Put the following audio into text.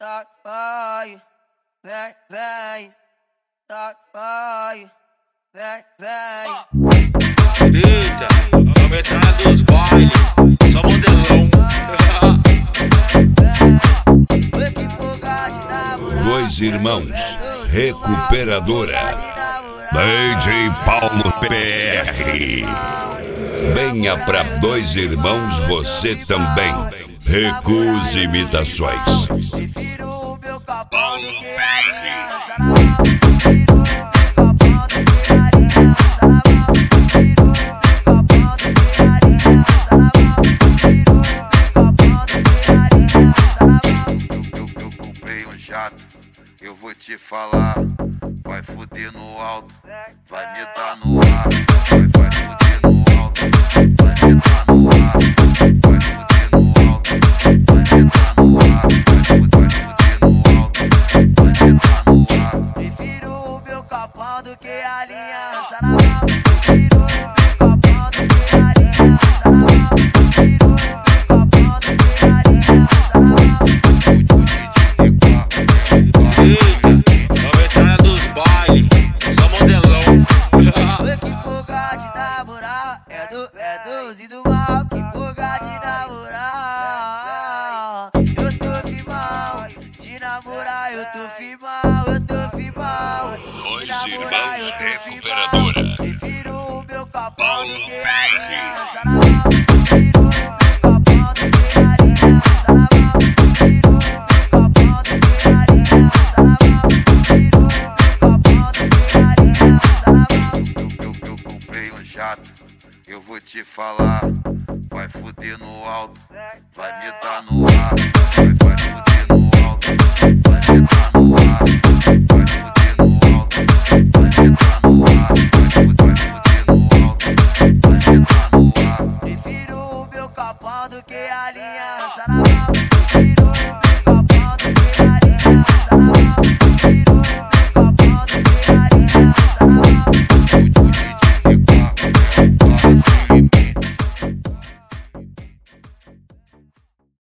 Tá, vai, vem, tá, vai, vem. Eita, a veterana dos bailes, só modelão. Dois Irmãos, Recuperadora, DJ Paulo PR. Venha pra Dois Irmãos você também. Recuse imitações. Paulo Eu comprei um jato, eu vou te falar. Vai fuder no alto, vai me dar no ar. Vai fuder no alto, vai me dar no ar. Vai fuder no alto, vai me dar no ar. Vai fuder no alto, vai me dar no ar. Prefiro o meu capão do que a aliança na mão. Prefiro o meu capão do que a aliança na mão. Prefiro o meu capão do que a aliança na mão. Eita, a veterana dos bailes, só modelão. Que fuga de dar moral, é dos e do mal. Que fuga de dar moral. Eu tô firmão, de namorar eu tô firmão, eu tô firmão. Dois Irmãos, Recuperadora. Prefiro o meu capão do que a aliança na mão. Prefiro o meu capão do que a aliança na mão. Prefiro o meu capão do que a aliança na mão. Prefiro o meu capão do que a aliança na mão. Eu comprei um jato, eu vou te falar. Vai fuder no alto, vai me dar no ar.